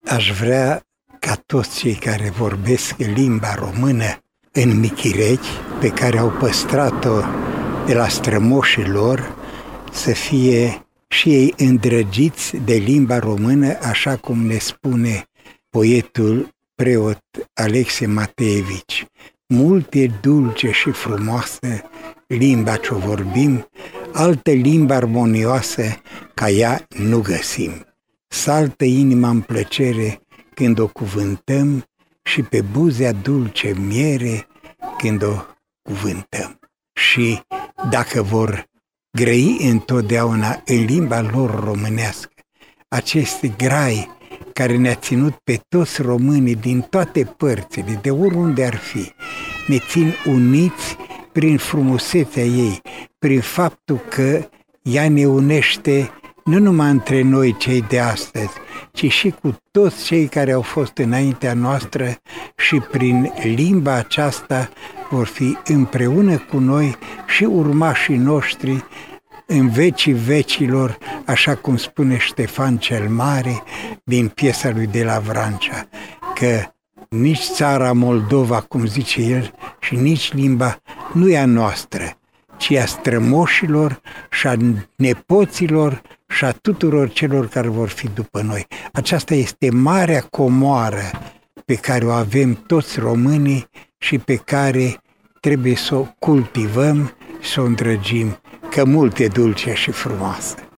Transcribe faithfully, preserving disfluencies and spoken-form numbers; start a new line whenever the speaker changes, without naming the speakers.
Aș vrea ca toți cei care vorbesc limba română în Michirechi, pe care au păstrat-o de la strămoșii lor, să fie și ei îndrăgiți de limba română, așa cum ne spune poetul preot Alexe Mateevici. Mult e dulce și frumoasă limba ce-o vorbim, altă limbă armonioasă ca ea nu găsim. Saltă inima în plăcere când o cuvântăm și pe buzea dulce miere când o cuvântăm. Și dacă vor grăi întotdeauna în limba lor românească, acest grai care ne-a ținut pe toți românii din toate părțile, de oriunde ar fi, ne țin uniți prin frumusețea ei, prin faptul că ea ne unește nu numai între noi cei de astăzi, ci și cu toți cei care au fost înaintea noastră și prin limba aceasta vor fi împreună cu noi și urmașii noștri în vecii vecilor, așa cum spune Ștefan cel Mare din piesa lui de la Vrancea, că nici țara Moldova, cum zice el, și nici limba nu e a noastră, ci a strămoșilor și a nepoților și a tuturor celor care vor fi după noi. Aceasta este marea comoară pe care o avem toți românii și pe care trebuie să o cultivăm și să o îndrăgim, că mult e dulce și frumoasă.